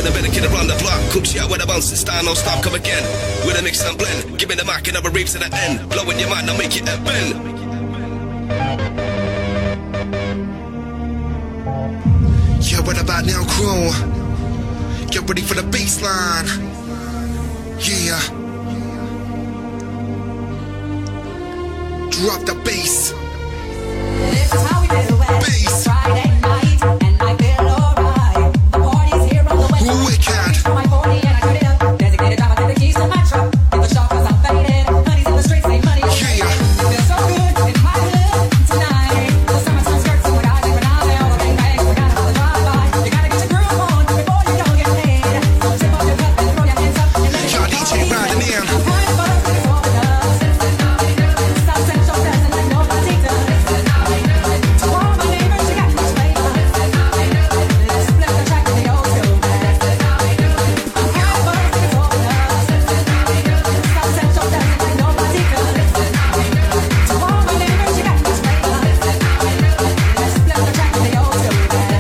with a better kid around the block. Cook shit with a bounce and style, no stop, come again. With a mix and blend. Give me the mic and I'll reap to the end. Blowing your mind, I'll make it a bend. Yeah, what about now, crew? Get ready for the baseline. Yeah. Drop the bass. This is how we do it. Bass. Friday night, and I feel alright. The party's here on the way. Wicked. For my 40 and I cut it up. Designated driver, take the keys to my truck. Hit the shop 'cause I'm faded. Honey's in the streets, say money is faded. It feels so good in my hood tonight. The summertime skirts and with eyes and banana, all the bang bangs, forgot about the drive-by. You gotta get your groove on before you don't get paid. So tip off your cup and throw your hands up and let it Y'all DJ riding in. I'm kind of buzzed with all the dust. South Central dancing like nobody does. To all my neighbors, you got much flavor. Let's flip the track to the old school. I'm kind of buzzed with all the dust. South Central dancing like nobody does. To all my neighbors, you got much flavor. Let's flip the track to the old school.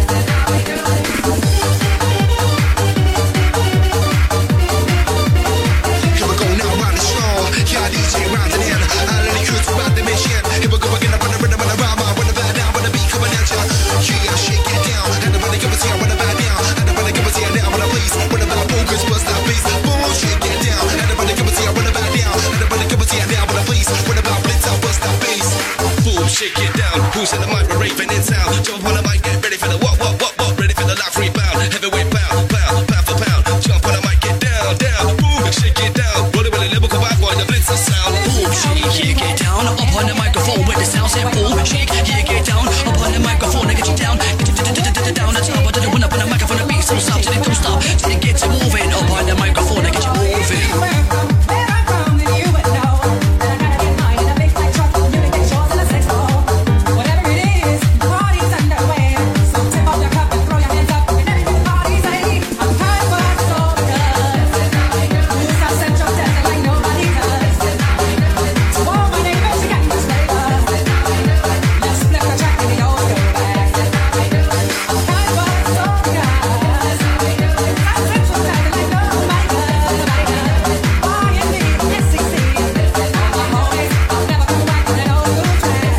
Here we go now, round the show. Yeah, DJ rounding in. I let the crew throughout the mission. Here we go again, up on the rhythm and the rhyme. When the bad down, when the beat coming at ya. Yeah, shake it down. And the money give us here, when the bad down. And the money give us here now, when the police. When the bad focus, bust that bass. Boom, shake it down. And the money give us here, when the bad down. And the money give us here now, when the police. When the bad blitz out, bust that bass. Boom, shake it down. Who's in the mic, we're raving in town. Jump on the mic, get ready for the what. Ready for the live rebound. Heavyweight pound for pound. Jump on the mic, get down. Boom, shake it down. Roll it with a lyrical vibe, boy, the blitz sound. Boom, shake, yeah, get down. Up on the microphone with the sound say boom, shake, yeah, get down. Up on the microphone, I get you down. Get you down the top. I do the one up on the microphone, the beat, so stop till it don't stop. Till it gets you moving. Up on the microphone, I get you moving. Where I'm from, then you would know that I gotta get mine in a big fat truck. You can get yours in a 6-4. Whatever it is, the party's underway. So tip off your cup and throw your hands up and everything the party's ready. I'm kind of buzzed so good. South Central dancing like nobody does. To all my neighbors, you got much flavor. Let's flip the track to the old school back. I'm kind of buzzed so good. South Central dancing like nobody does. R&B, S16. I'm always, I'll never come back to that old school track.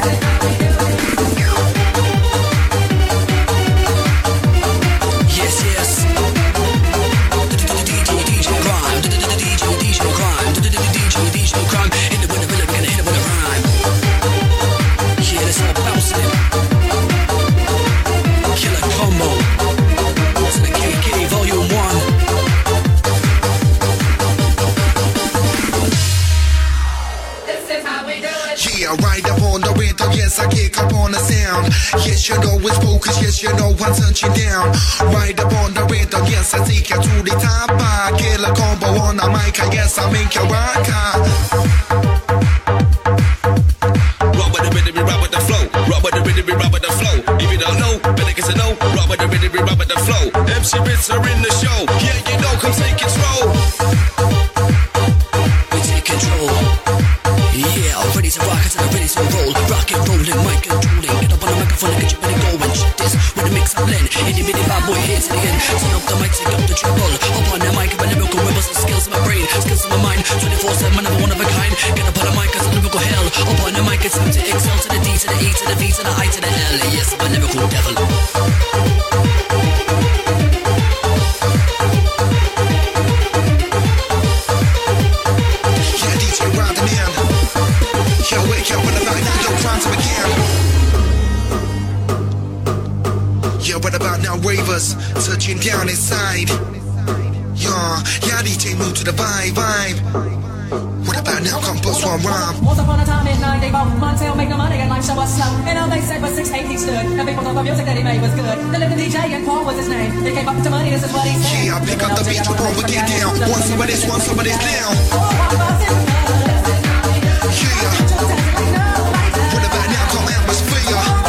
Yes, yes. DJ Crime. DJ Crime. DJ Crime. Hit it with a rhythm, gonna hit it with a rhyme. Yeah, that's all bouncing. Killer combo. To the KK Volume 1. This is how we do it. Yeah, right up on the rhythm, yes, I kick up on the sound. Yes, you know it's focus, yes, you know I'm touching down. Right up on the rhythm, yes, I take you to the top. I kill a combo on the mic, I guess I make you rock. Rock with the rhythm, we rock with the flow. Rock with the rhythm, we rock with the flow. If you don't know, better get to know. Rock with the rhythm, we rock with the flow. MC Ritz are in the show. Yeah, you know, come take control. We take control. Yeah, ready to rock until I'm ready to roll. Rock and rolling, mic controlling. Get up on the microphone and get you ready going. Shit this with the mix and blend. Itty bitty bad boy hits to the end. Turn up the mic, take up the treble. Up on the mic, my lyrical rebels, the skills in my brain, skills in my mind. 24/7, I'm one of a kind. Get up on the mic, it's a lyrical hell. Up on the mic, it's time to excel to the D to the E to the V to the I to the L. Yes, I'm a lyrical devil. Yeah, DJ riding in. Yo, wake up when the night now, yo, trying to begin. Yeah, what about now, ravers touching down inside? Yeah, DJ move to the vibe. What about now, come bust one rhyme? Once upon a time in 94, Montel make no money and life show was slow. And all they said was 6 8 he stood. And people thought the music that he made was good. They lived in DJ and Paul was his name. They came up to money, this is what he said. Yeah, I pick up the beat, you won't get down. One some of this, one some of this down. Yeah, what about now, come atmosphere?